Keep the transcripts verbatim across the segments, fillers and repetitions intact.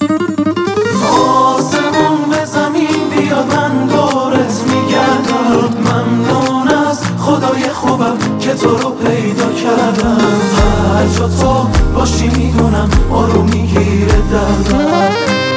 آسمون به زمین بیاد من دورت میگردم. ممنون از خدای خوبم که تو رو پیدا کردم. هر جا تو باشی میدونم آروم میگیره دردم.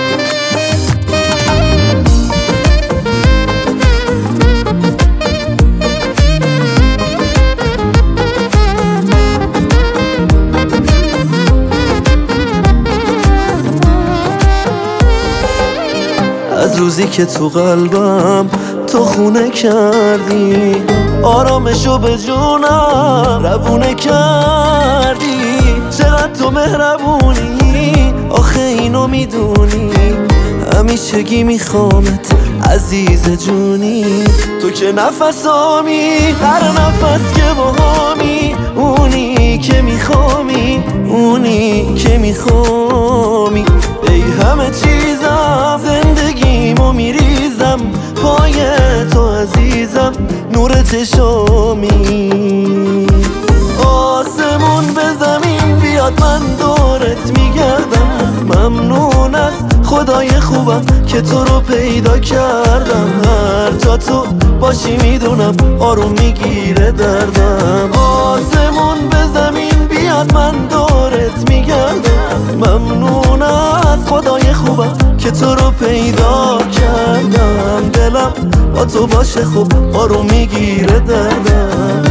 از روزی که تو قلبم تو خونه کردی، آرامشو به جونم روونه کردی. چقدر تو مهربونی آخه اینو میدونی، همیشگی میخوامت عزیز جونی. تو که نفسامی هر نفس که باهامی، اونی که میخوامی اونی که میخوامی. ای همه چیزم زندگیمو میریزم پای تو عزیزم، نور چشامی. آسمون به زمین بیاد من دورت میگردم. ممنون از خدای خوبم که تو رو پیدا کردم. هر جا تو باشی میدونم آروم میگیره دردم. آسمون به زمین بیاد من دورت میگردم. ممنون از خدای خوبم که تو رو پیدا کردم. دلم با تو باشه خوب آروم میگیره دردم.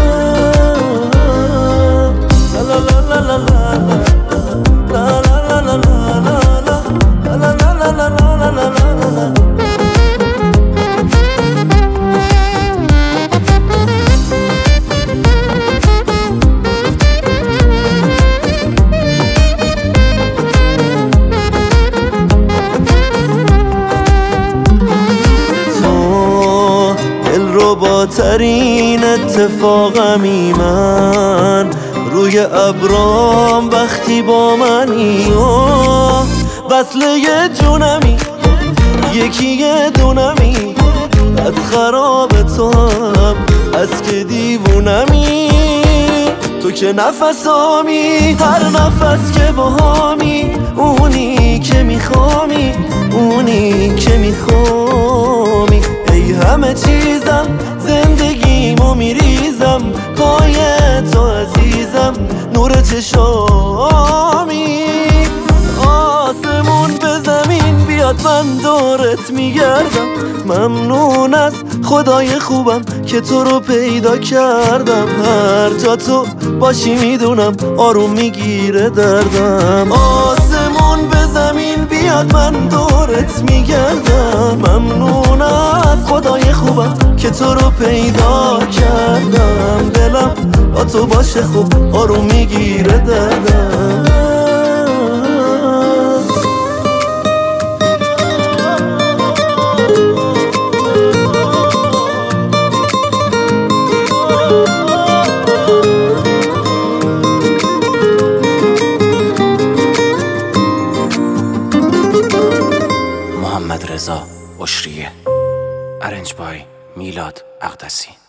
لا لا لا لا لا لا لا لا لا لا. با ترین اتفاقمی من، روی ابرام وقتی با منی. وصله جونمی یکی یه دونمی، بد خراب تو هم از که دیوونمی. تو که نفسامی هر نفس که باهامی، اونی که میخوامی اونی که میخوامی. ای همه چیزم زندگیمو میریزم پای تو عزیزم، نور چشامی. آسمون به زمین بیاد من دورت میگردم. ممنون از خدای خوبم که تو رو پیدا کردم. هر جا تو باشی میدونم آروم میگیره دردم. آسمون به زمین بیاد من دورت میگردم. ممنون از خدای خوبم که تو رو پیدا کردم. دلم با تو باشه خوب آروم میگیره دردم. محمد رضا اشریه، ارنج بای میلاد اقدسی.